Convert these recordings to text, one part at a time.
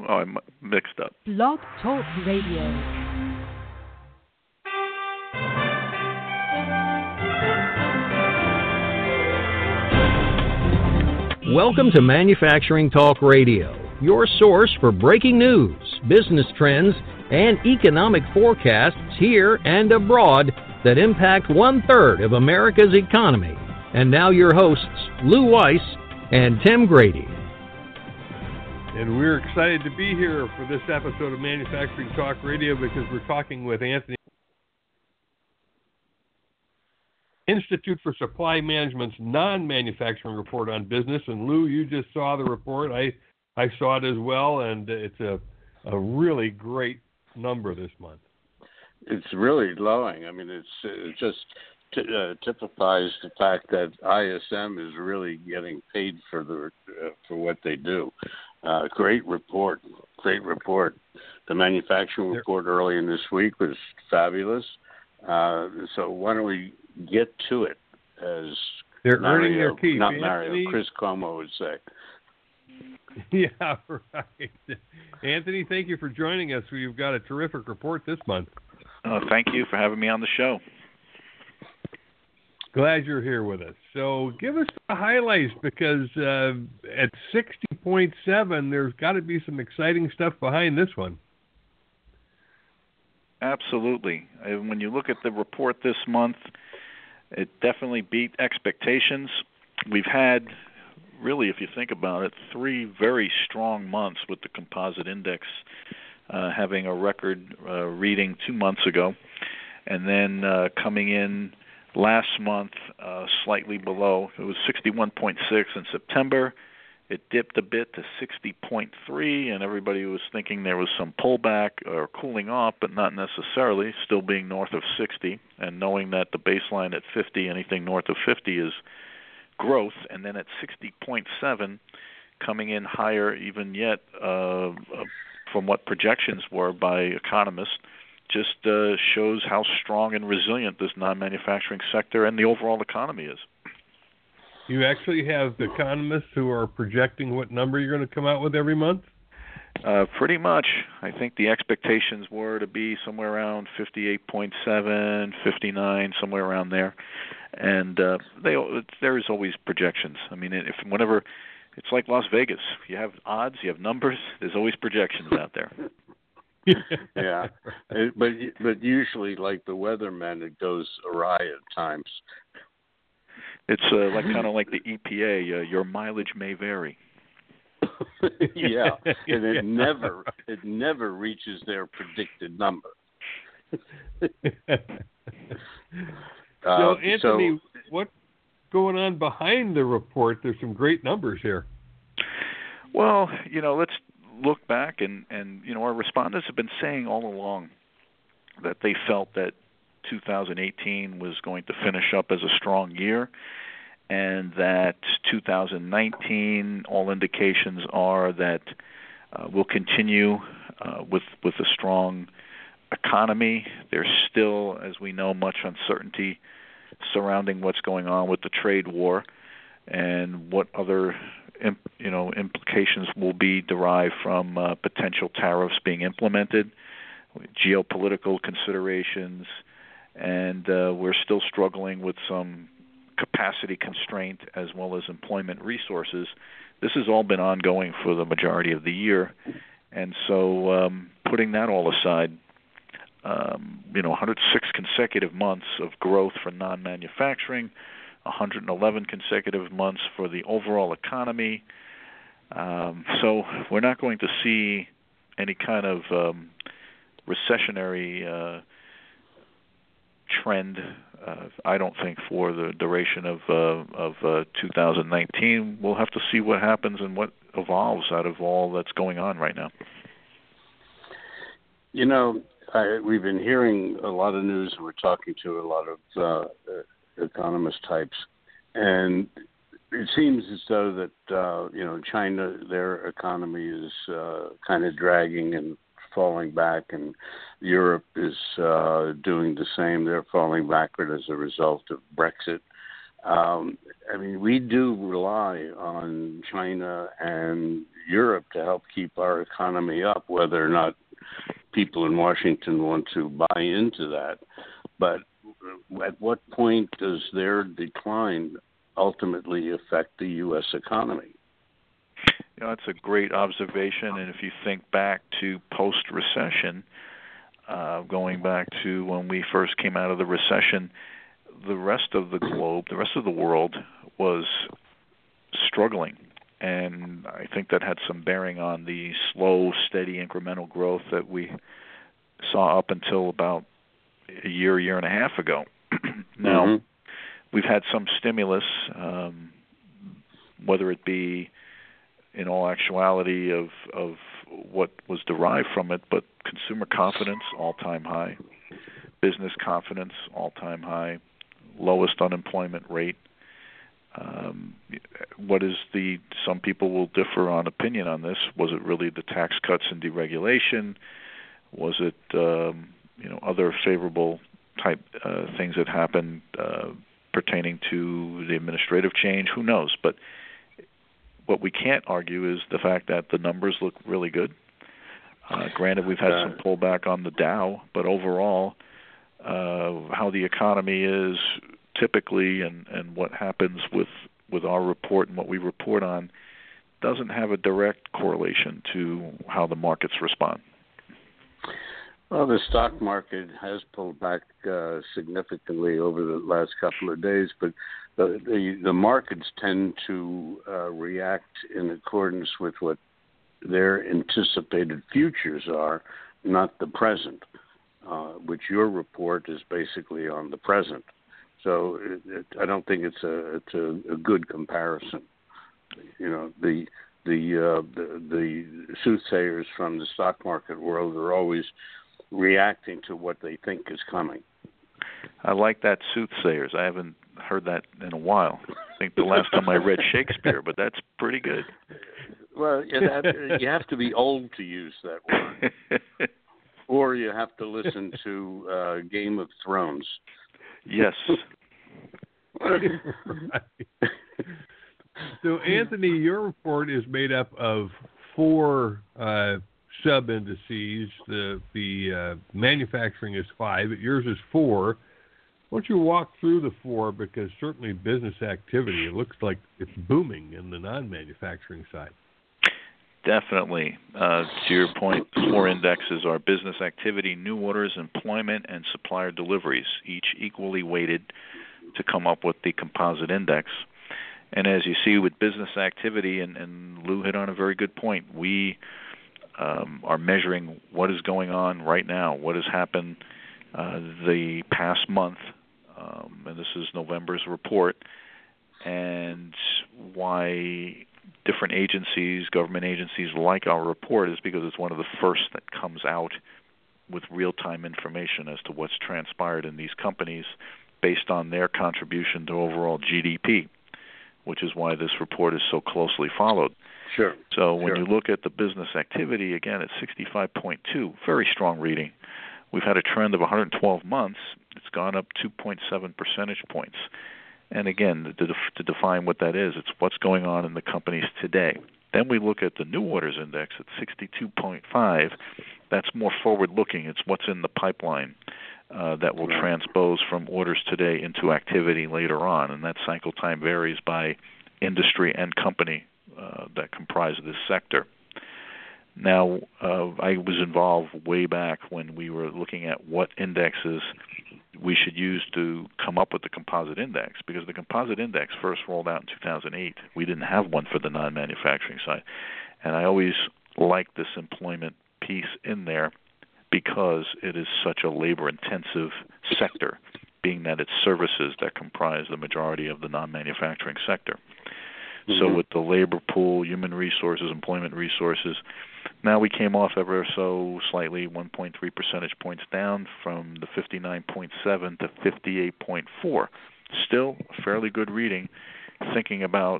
Oh, I'm mixed up. Blog Talk Radio. Welcome to Manufacturing Talk Radio, your source for breaking news, business trends, and economic forecasts here and abroad that impact 1/3 of America's economy. And now your hosts, Lou Weiss and Tim Grady. And we're excited to be here for this episode of Manufacturing Talk Radio because we're talking with Anthony, Institute for Supply Management's non-manufacturing report on business. And Lou, you just saw the report. I saw it as well, and it's a really great number this month. It's really glowing. I mean, it just typifies the fact that ISM is really getting paid for what they do. Great report. The manufacturing report early in this week was fabulous. So why don't we get to it, as they're Mario, earning their keep. Not Anthony, Mario, Chris Cuomo would say. Yeah, right. Anthony, thank you for joining us. You've got a terrific report this month. Thank you for having me on the show. Glad you're here with us. So give us the highlights, because at 60.7, there's got to be some exciting stuff behind this one. Absolutely. When you look at the report this month, it definitely beat expectations. We've had, really, if you think about it, 3 very strong months with the composite index having a record reading 2 months ago, and then coming in last month slightly below. It was 61.6 in September. It dipped a bit to 60.3, and everybody was thinking there was some pullback or cooling off, but not necessarily, still being north of 60, and knowing that the baseline at 50, anything north of 50 is growth, and then at 60.7, coming in higher even yet from what projections were by economists, just shows how strong and resilient this non-manufacturing sector and the overall economy is. You actually have economists who are projecting what number you're going to come out with every month? Pretty much. I think the expectations were to be somewhere around 58.7, 59, somewhere around there. And there is always projections. I mean, whenever it's like Las Vegas, you have odds, you have numbers. There's always projections out there. Yeah, but usually, like the weathermen, it goes awry at times. It's kind of like the EPA. Your mileage may vary. Yeah, and it never reaches their predicted number. So, Anthony, what's going on behind the report? There's some great numbers here. Well, let's look back, and our respondents have been saying all along that they felt that 2018 was going to finish up as a strong year, and that 2019, all indications are that we'll continue with a strong economy. There's still, as we know, much uncertainty surrounding what's going on with the trade war and what other implications will be derived from potential tariffs being implemented, geopolitical considerations, and we're still struggling with some capacity constraint as well as employment resources. This has all been ongoing for the majority of the year, and so putting that all aside, 106 consecutive months of growth for non-manufacturing, 111 consecutive months for the overall economy. So we're not going to see any kind of recessionary trend, I don't think, for the duration of 2019. We'll have to see what happens and what evolves out of all that's going on right now. We've been hearing a lot of news, and we're talking to a lot of economist types, and it seems as though that China, their economy is kind of dragging and falling back, and Europe is doing the same. They're falling backward as a result of Brexit. I mean, we do rely on China and Europe to help keep our economy up, whether or not people in Washington want to buy into that. But at what point does their decline ultimately affect the U.S. economy? That's a great observation. And if you think back to post-recession, going back to when we first came out of the recession, the rest of the globe, the rest of the world was struggling. And I think that had some bearing on the slow, steady, incremental growth that we saw up until about a year and a half ago. Now, we've had some stimulus, whether it be in all actuality of what was derived from it, but consumer confidence, all-time high, business confidence, all-time high, lowest unemployment rate. Some people will differ on opinion on this. Was it really the tax cuts and deregulation? Was it, other favorable type things that happened pertaining to the administrative change? Who knows? But what we can't argue is the fact that the numbers look really good. Granted, we've had some pullback on the Dow, but overall, how the economy is typically and what happens with our report and what we report on doesn't have a direct correlation to how the markets respond. Well, the stock market has pulled back significantly over the last couple of days, but the markets tend to react in accordance with what their anticipated futures are, not the present, which your report is basically on the present. So I don't think it's a good comparison. The soothsayers from the stock market world are always reacting to what they think is coming. I like that, soothsayers. I haven't heard that in a while. I think the last time I read Shakespeare, but that's pretty good. Well, you have to be old to use that word. Or you have to listen to Game of Thrones. Yes. Right. So, Anthony, your report is made up of 4 sub-indices. The manufacturing is 5. Yours is 4. Why don't you walk through the 4, because certainly business activity, it looks like it's booming in the non-manufacturing side. Definitely. To your point, 4 indexes are business activity, new orders, employment, and supplier deliveries, each equally weighted to come up with the composite index. And as you see with business activity, and Lou hit on a very good point, we are measuring what is going on right now, what has happened the past month, and this is November's report, and why different agencies, government agencies like our report is because it's one of the first that comes out with real-time information as to what's transpired in these companies based on their contribution to overall GDP, which is why this report is so closely followed. Sure. So when you look at the business activity, again, it's 65.2, very strong reading. We've had a trend of 112 months. It's gone up 2.7 percentage points. And again, to define what that is, it's what's going on in the companies today. Then we look at the new orders index at 62.5. That's more forward-looking. It's what's in the pipeline that will transpose from orders today into activity later on. And that cycle time varies by industry and company that comprise this sector. Now, I was involved way back when we were looking at what indexes we should use to come up with the composite index, because the composite index first rolled out in 2008. We didn't have one for the non-manufacturing side. And I always like this employment piece in there because it is such a labor-intensive sector, being that it's services that comprise the majority of the non-manufacturing sector. Mm-hmm. So with the labor pool, human resources, employment resources, now we came off ever so slightly, 1.3 percentage points down from the 59.7 to 58.4. Still a fairly good reading, thinking about,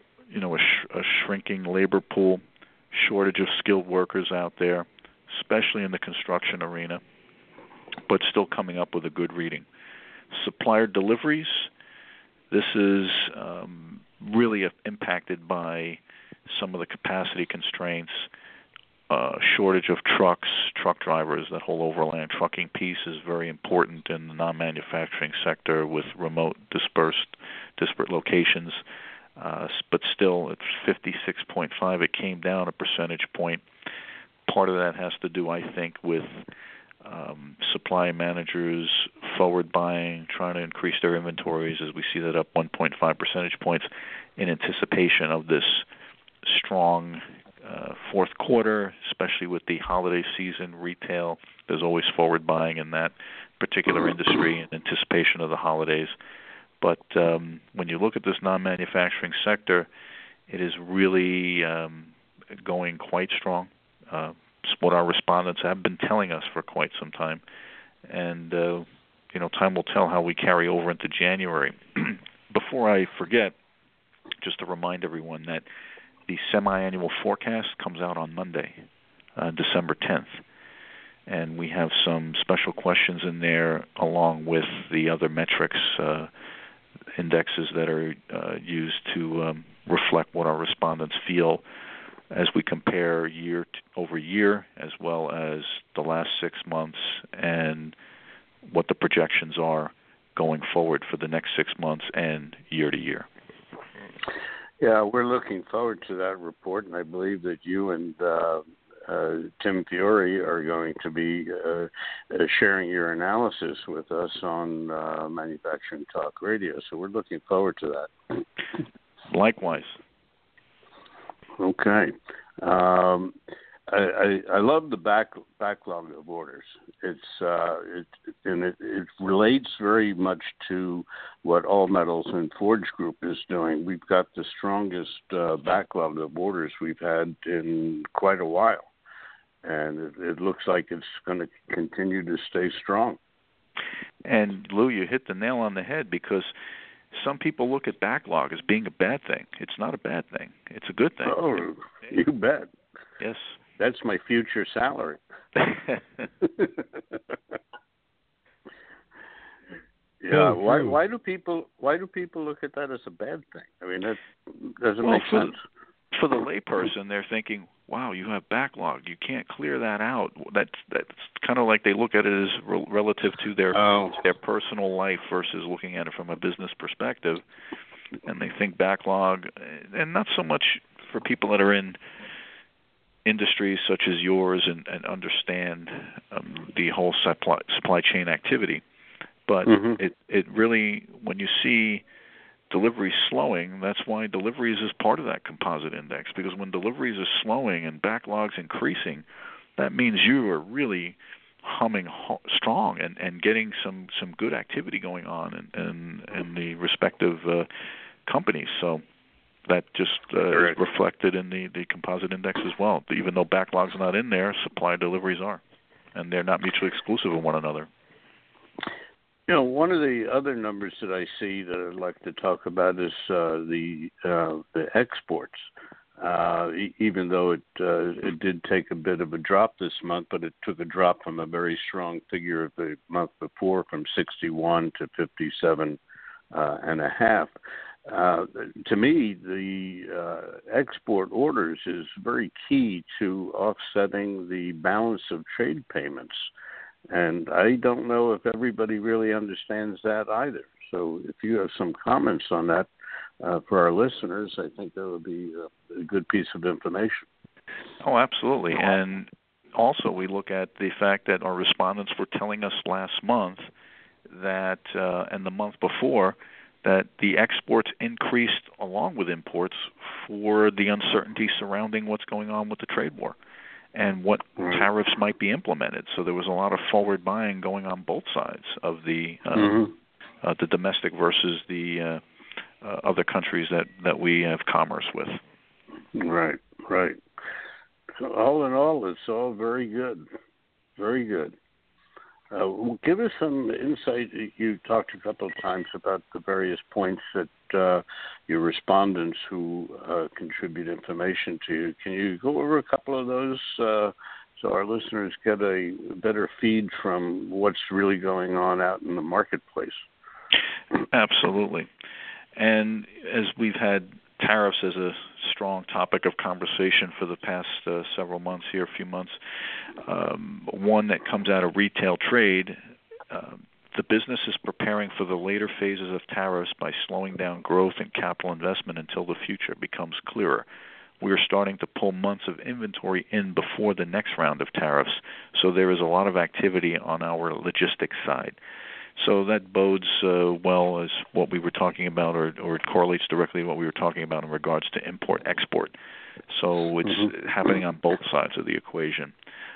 a shrinking labor pool, shortage of skilled workers out there, especially in the construction arena, but still coming up with a good reading. Supplier deliveries, This is really impacted by some of the capacity constraints, shortage of trucks, truck drivers. That whole overland trucking piece is very important in the non-manufacturing sector with remote, disparate locations. But still, it's 56.5. It came down a percentage point. Part of that has to do, I think, with supply managers forward buying, trying to increase their inventories, as we see that up 1.5 percentage points in anticipation of this strong fourth quarter, especially with the holiday season retail. There's always forward buying in that particular industry in anticipation of the holidays. But when you look at this non-manufacturing sector, it is really going quite strong. It's what our respondents have been telling us for quite some time. And, time will tell how we carry over into January. Before I forget, just to remind everyone that the semi-annual forecast comes out on Monday, December 10th. And we have some special questions in there along with the other metrics, indexes that are used to reflect what our respondents feel as we compare year over year, as well as the last 6 months and what the projections are going forward for the next 6 months and year to year. Yeah, we're looking forward to that report, and I believe that you and Tim Fiore are going to be sharing your analysis with us on Manufacturing Talk Radio, so we're looking forward to that. Likewise. Okay. I love the backlog of orders. It relates very much to what All Metals and Forge Group is doing. We've got the strongest backlog of orders we've had in quite a while, and it looks like it's going to continue to stay strong. And Lou, you hit the nail on the head, because some people look at backlog as being a bad thing. It's not a bad thing. It's a good thing. Oh, you bet. Yes. That's my future salary. Yeah. Why do people look at that as a bad thing? I mean, that doesn't make sense. For the layperson, they're thinking, "Wow, you have backlog. You can't clear that out." That's kind of like they look at it as relative to their personal life versus looking at it from a business perspective, and they think backlog, and not so much for people that are in industries such as yours and understand the whole supply chain activity, but it really, when you see deliveries slowing, that's why deliveries is part of that composite index, because when deliveries are slowing and backlogs increasing, that means you are really humming strong and getting some good activity going on in the respective companies. So that just is reflected in the composite index as well. Even though backlogs are not in there, supply deliveries are, and they're not mutually exclusive of one another. One of the other numbers that I see that I'd like to talk about is the exports. Even though it did take a bit of a drop this month, but it took a drop from a very strong figure of the month before, from 61 to 57 and a half. To me, the export orders is very key to offsetting the balance of trade payments. And I don't know if everybody really understands that either. So if you have some comments on that for our listeners, I think that would be a good piece of information. Oh, absolutely. And also we look at the fact that our respondents were telling us last month that, and the month before, that the exports increased along with imports for the uncertainty surrounding what's going on with the trade war and what tariffs might be implemented. So there was a lot of forward buying going on both sides of the domestic versus the other countries that we have commerce with. Right. So all in all, it's all very good. Very good. Give us some insight. You talked a couple of times about the various points that your respondents who contribute information to you. Can you go over a couple of those so our listeners get a better feed from what's really going on out in the marketplace? Absolutely. And as we've had tariffs as a strong topic of conversation for the past several months here, a few months, one that comes out of retail trade, the business is preparing for the later phases of tariffs by slowing down growth and capital investment until the future becomes clearer. We are starting to pull months of inventory in before the next round of tariffs, so there is a lot of activity on our logistics side. So that bodes well as what we were talking about, or it correlates directly to what we were talking about in regards to import-export. So it's happening on both sides of the equation.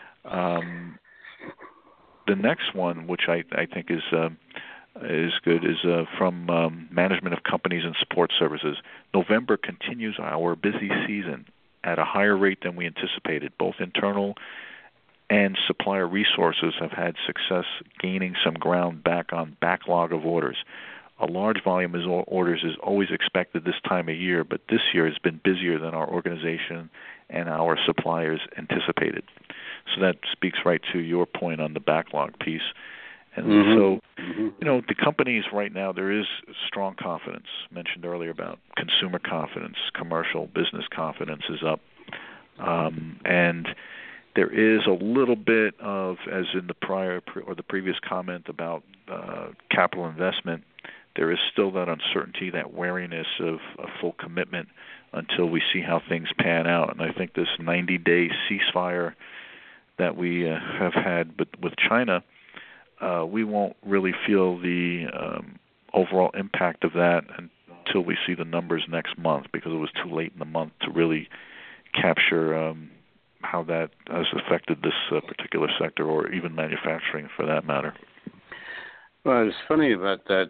The next one, which I think is good, is from Management of Companies and Support Services. November continues our busy season at a higher rate than we anticipated. Both internal and supplier resources have had success gaining some ground back on backlog of orders. A large volume of orders is always expected this time of year, but this year has been busier than our organization and our suppliers anticipated. So that speaks right to your point on the backlog piece. And so, the companies right now, there is strong confidence. Mentioned earlier about consumer confidence, commercial business confidence is up. And there is a little bit of, as in the previous comment about capital investment, there is still that uncertainty, that wariness of a full commitment until we see how things pan out. And I think this 90-day ceasefire that we have had with China, we won't really feel the overall impact of that until we see the numbers next month, because it was too late in the month to really capture how that has affected this particular sector, or even manufacturing for that matter. Well, it's funny about that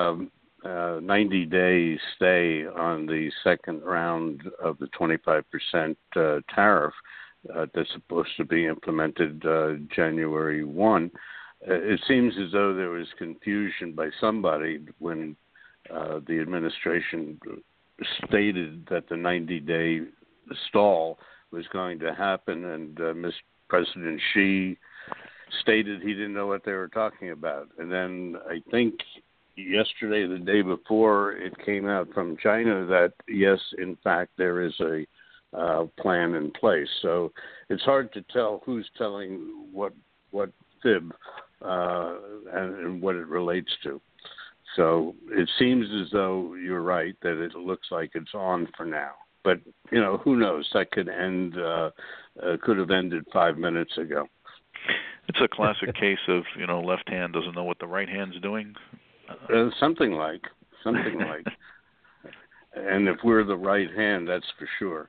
90-day stay on the second round of the 25% tariff that's supposed to be implemented January 1. It seems as though there was confusion by somebody when the administration stated that the 90-day stall was going to happen, and President Xi stated he didn't know what they were talking about. And then I think yesterday, the day before, it came out from China that, yes, in fact, there is a plan in place. So it's hard to tell who's telling what fib and what it relates to. So it seems as though you're right that it looks like it's on for now. But, who knows? That could have ended 5 minutes ago. It's a classic case of, left hand doesn't know what the right hand's doing. Something like. And if we're the right hand, that's for sure.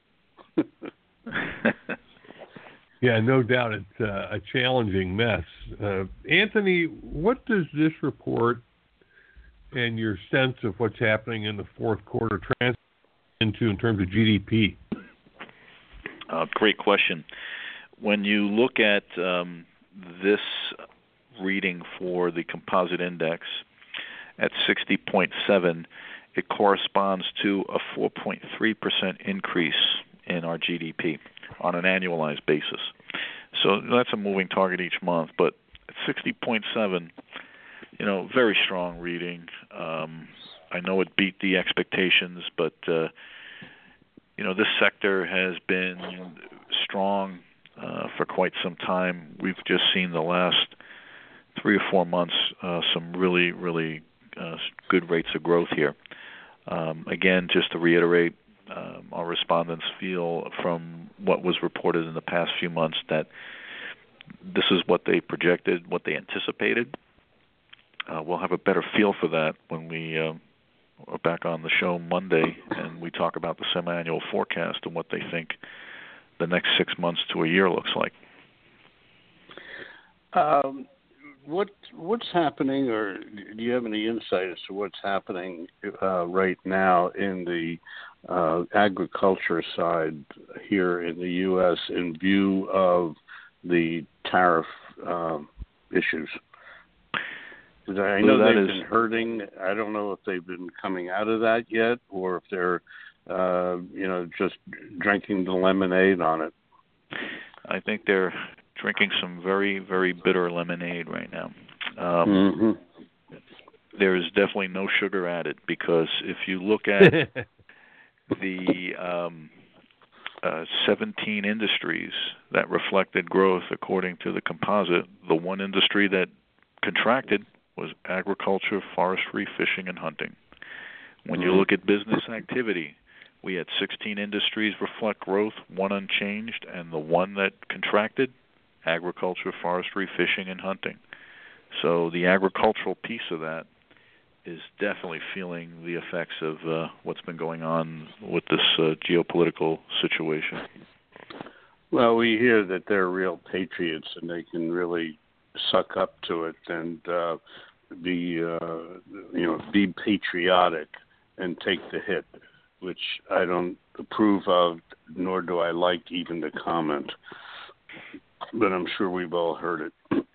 Yeah, no doubt it's a challenging mess. Anthony, what does this report and your sense of what's happening in the fourth quarter translate into in terms of GDP? Great question. When you look at this reading for the composite index at 60.7, it corresponds to a 4.3% increase in our GDP on an annualized basis. So that's a moving target each month, but at 60.7, very strong reading. I know it beat the expectations, but this sector has been strong for quite some time. We've just seen the last 3 or 4 months some really, really good rates of growth here. Again, just to reiterate, our respondents feel from what was reported in the past few months that this is what they projected, what they anticipated. We'll have a better feel for that when we are back on the show Monday and we talk about the semi-annual forecast and what they think the next 6 months to a year looks like. What's happening, or do you have any insight as to what's happening right now in the agriculture side here in the U.S. in view of the tariff issues? Because I know they've been hurting. I don't know if they've been coming out of that yet, or if they're, just drinking the lemonade on it. I think they're drinking some very, very bitter lemonade right now. there is definitely no sugar added, because if you look at the 17 industries that reflected growth according to the composite, the one industry that contracted was agriculture, forestry, fishing, and hunting. When you look at business activity, we had 16 industries reflect growth, one unchanged, and the one that contracted, agriculture, forestry, fishing, and hunting. So the agricultural piece of that is definitely feeling the effects of what's been going on with this geopolitical situation. Well, we hear that they're real patriots and they can really suck up to it and be patriotic and take the hit, which I don't approve of, nor do I like even to comment. But I'm sure we've all heard it.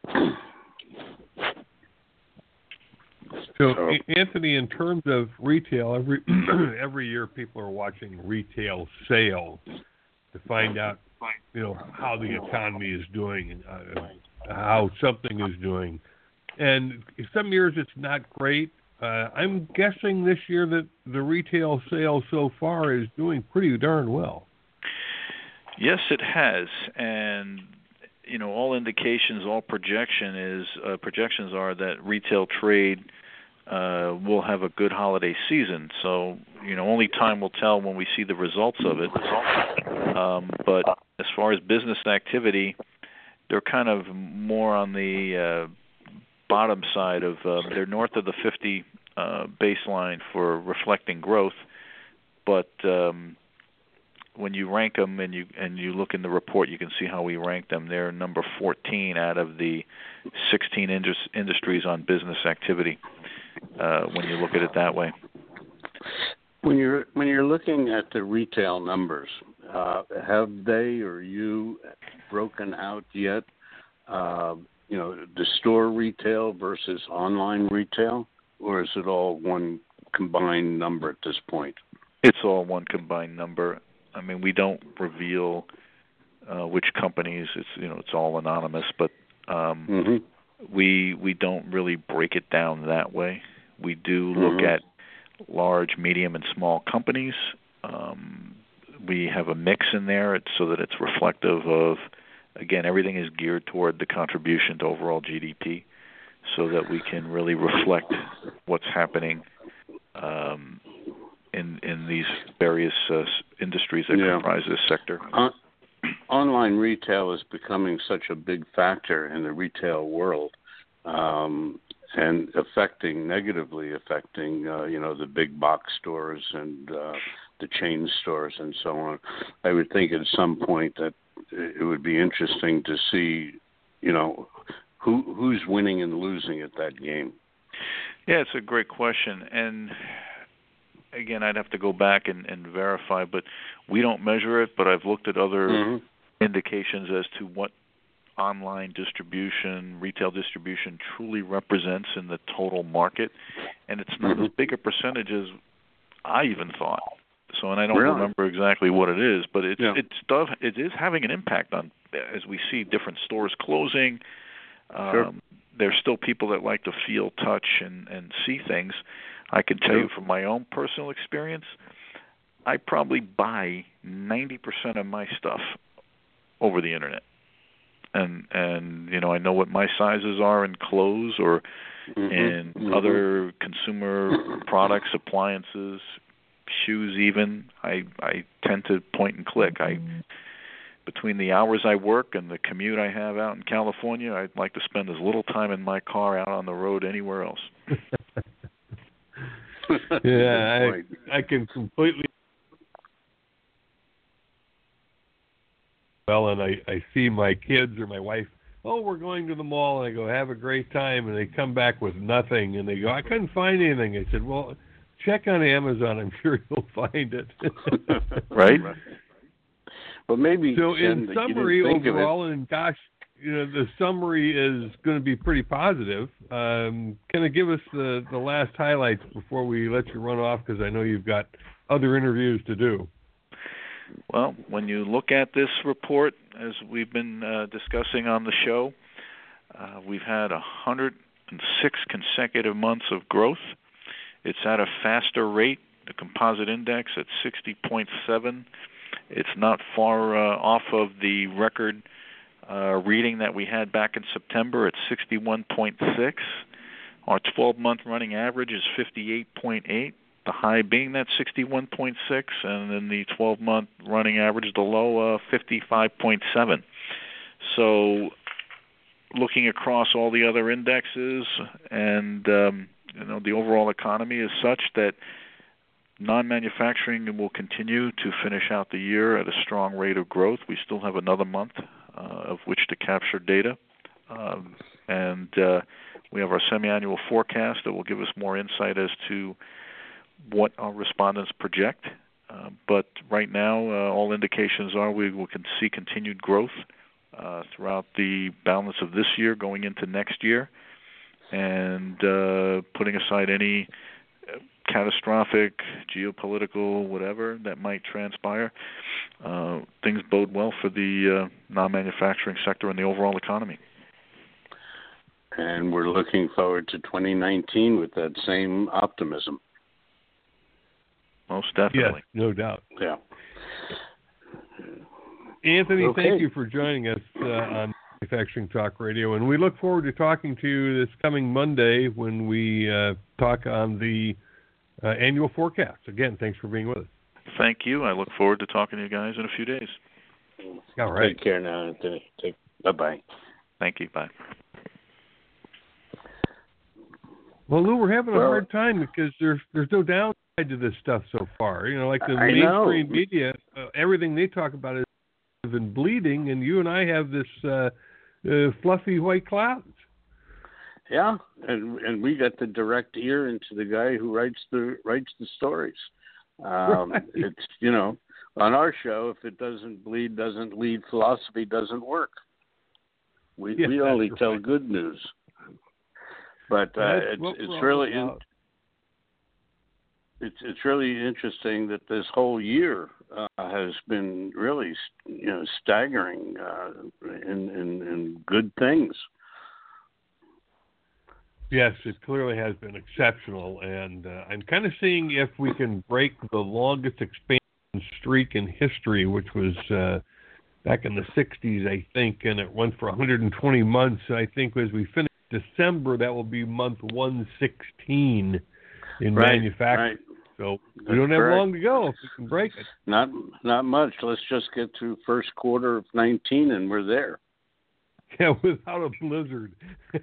So, Anthony, in terms of retail, every year people are watching retail sales to find out, how the economy is doing, how something is doing. And some years it's not great. I'm guessing this year that the retail sales so far is doing pretty darn well. Yes, it has, and all indications, all projections are that retail trade will have a good holiday season. So, only time will tell when we see the results of it. But as far as business activity, they're kind of more on the bottom side of, they're north of the 50 baseline for reflecting growth. But when you rank them and you look in the report, you can see how we rank them. They're number 14 out of the 16 industries on business activity. When you look at it that way. When you're looking at the retail numbers, have they or you broken out yet? The store retail versus online retail, or is it all one combined number at this point? It's all one combined number. I mean, we don't reveal which companies. It's all anonymous, but we don't really break it down that way. We do look at large, medium, and small companies. We have a mix in there so that it's reflective of, again, everything is geared toward the contribution to overall GDP, so that we can really reflect what's happening in these various industries that comprise this sector. Online retail is becoming such a big factor in the retail world, and negatively affecting, the big box stores and the chain stores and so on. I would think at some point that it would be interesting to see, who's winning and losing at that game. Yeah, it's a great question. And again, I'd have to go back and verify, but we don't measure it, but I've looked at other indications as to what online distribution, retail distribution truly represents in the total market, and it's not as big a percentage as I even thought. So, and I don't remember exactly what it is, but it is having an impact on, as we see different stores closing. There's still people that like to feel, touch, and see things. I can tell you from my own personal experience, I probably buy 90% of my stuff over the internet. And I know what my sizes are in clothes or in other consumer products, appliances, shoes even. I tend to point and click. Between the hours I work and the commute I have out in California, I'd like to spend as little time in my car out on the road anywhere else. Yeah, I can completely. Well, and I see my kids or my wife, we're going to the mall, and I go, have a great time, and they come back with nothing, and they go, I couldn't find anything. I said, well, check on Amazon, I'm sure you'll find it. Right? Well, maybe. So in summary, overall, and gosh, the summary is going to be pretty positive. Can you give us the last highlights before we let you run off, because I know you've got other interviews to do? Well, when you look at this report, as we've been discussing on the show, we've had and 6 consecutive months of growth. It's at a faster rate, the composite index at 60.7. It's not far off of the record reading that we had back in September at 61.6. Our 12-month running average is 58.8, the high being that 61.6, and then the 12-month running average, the low, 55.7. So looking across all the other indexes and the overall economy is such that non-manufacturing will continue to finish out the year at a strong rate of growth. We still have another month of which to capture data. And we have our semi-annual forecast that will give us more insight as to what our respondents project. But right now, all indications are we can see continued growth throughout the balance of this year going into next year. And putting aside any catastrophic, geopolitical, whatever that might transpire, things bode well for the non-manufacturing sector and the overall economy. And we're looking forward to 2019 with that same optimism. Most definitely. Yes, no doubt. Yeah. Anthony, Okay. Thank you for joining us on Manufacturing Talk Radio, and we look forward to talking to you this coming Monday when we talk on the annual forecast. Again, thanks for being with us. Thank you. I look forward to talking to you guys in a few days. All right. Take care now, Anthony. Bye-bye. Thank you. Bye. Well, Lou, we're having a hard time because there's no downside to this stuff so far. Like the mainstream media, everything they talk about is been bleeding, and you and I have this fluffy white clouds. Yeah, and we got the direct ear into the guy who writes the stories. Right. It's on our show, if it doesn't bleed, doesn't lead, philosophy doesn't work. We only tell good news. But it's really it's really interesting that this whole year has been really staggering in good things. Yes, it clearly has been exceptional, and I'm kind of seeing if we can break the longest expansion streak in history, which was back in the 60s, I think, and it went for 120 months. I think as we finish December, that will be month 116 in manufacturing. Right. So we don't have long to go if we can break it. Not much. Let's just get through first quarter of 19 and we're there. Yeah, without a blizzard.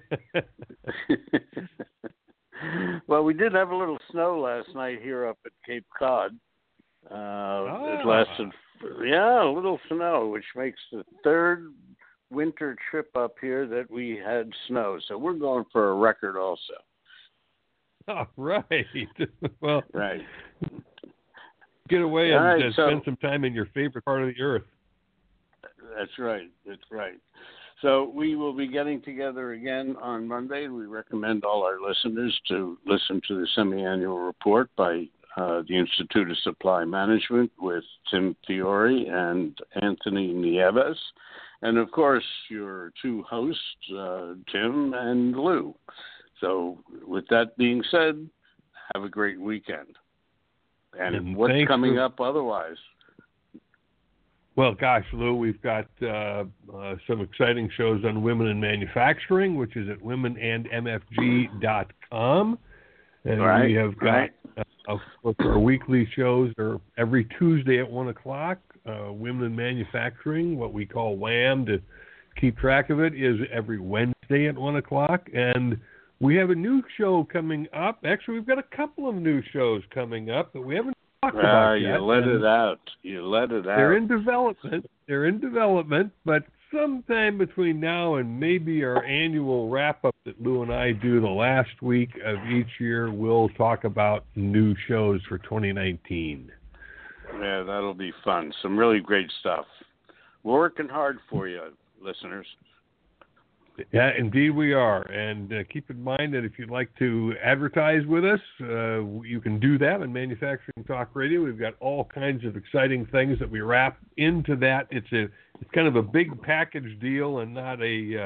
Well, we did have a little snow last night here up at Cape Cod. It lasted, a little snow, which makes the third winter trip up here that we had snow. So we're going for a record also. Oh, right. Well, right. Get away and spend some time in your favorite part of the earth. That's right. So we will be getting together again on Monday. We recommend all our listeners to listen to the semi-annual report by the Institute of Supply Management with Tim Fiore and Anthony Nieves. And, of course, your two hosts, Tim and Lou. So with that being said, have a great weekend. And what's coming up otherwise? Well, gosh, Lou, we've got some exciting shows on women in manufacturing, which is at womenandmfg.com. And we have got our weekly shows are every Tuesday at 1 o'clock. Women in Manufacturing, what we call WHAM to keep track of it, is every Wednesday at 1 o'clock. And we have a new show coming up. Actually, we've got a couple of new shows coming up that we haven't talked about yet. You let it out. They're in development, but sometime between now and maybe our annual wrap-up that Lou and I do the last week of each year, we'll talk about new shows for 2019. Yeah, that'll be fun. Some really great stuff. We're working hard for you, listeners. Yeah, indeed we are. And keep in mind that if you'd like to advertise with us, you can do that on Manufacturing Talk Radio. We've got all kinds of exciting things that we wrap into that. It's kind of a big package deal and not a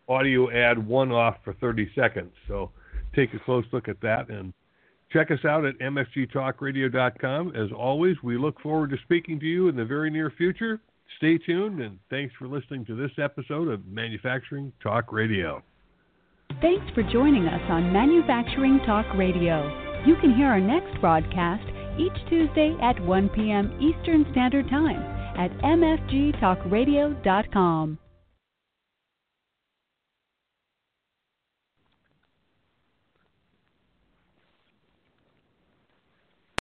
audio ad one-off for 30 seconds. So take a close look at that and check us out at mfgtalkradio.com. As always, we look forward to speaking to you in the very near future. Stay tuned, and thanks for listening to this episode of Manufacturing Talk Radio. Thanks for joining us on Manufacturing Talk Radio. You can hear our next broadcast each Tuesday at 1 p.m. Eastern Standard Time at mfgtalkradio.com.